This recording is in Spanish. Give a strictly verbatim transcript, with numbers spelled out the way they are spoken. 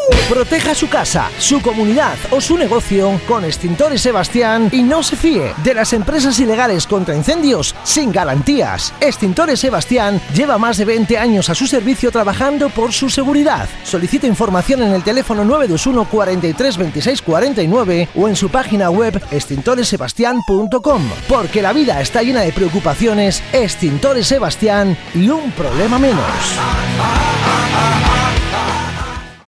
Proteja su casa, su comunidad o su negocio con Extintores Sebastián y no se fíe de las empresas ilegales contra incendios sin garantías. Extintores Sebastián lleva más de veinte años a su servicio trabajando por su seguridad. Solicita información en el teléfono nueve dos uno cuarenta y tres veintiséis cuarenta y nueve o en su página web extintores sebastián punto com. Porque la vida está llena de preocupaciones, Extintores Sebastián y un problema menos.